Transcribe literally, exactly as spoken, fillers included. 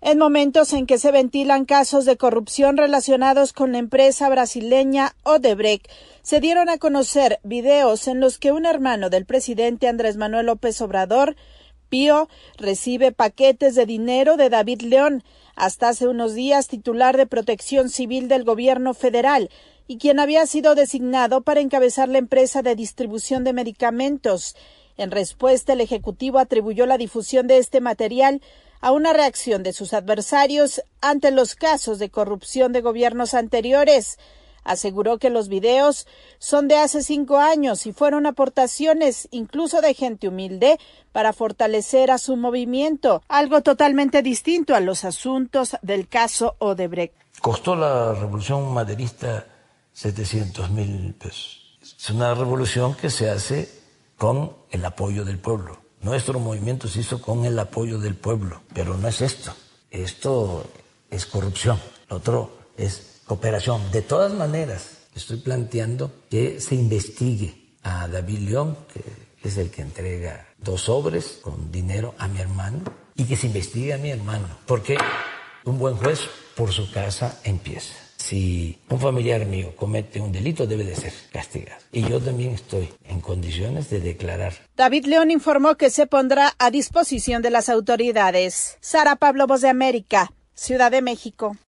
En momentos en que se ventilan casos de corrupción relacionados con la empresa brasileña Odebrecht, se dieron a conocer videos en los que un hermano del presidente Andrés Manuel López Obrador, Pío, recibe paquetes de dinero de David León, hasta hace unos días titular de Protección Civil del gobierno federal, y quien había sido designado para encabezar la empresa de distribución de medicamentos. En respuesta, el Ejecutivo atribuyó la difusión de este material a una reacción de sus adversarios ante los casos de corrupción de gobiernos anteriores. Aseguró que los videos son de hace cinco años y fueron aportaciones, incluso de gente humilde, para fortalecer a su movimiento, algo totalmente distinto a los asuntos del caso Odebrecht. Costó la revolución maderista setecientos mil pesos. Es una revolución que se hace con el apoyo del pueblo. Nuestro movimiento se hizo con el apoyo del pueblo, pero no es esto. Esto es corrupción, lo otro es cooperación. De todas maneras, estoy planteando que se investigue a David León, que es el que entrega dos sobres con dinero a mi hermano, y que se investigue a mi hermano, porque un buen juez por su casa empieza. Si un familiar mío comete un delito, debe de ser castigado. Y yo también estoy en condiciones de declarar. David León informó que se pondrá a disposición de las autoridades. Sara Pablo, Voz de América, Ciudad de México.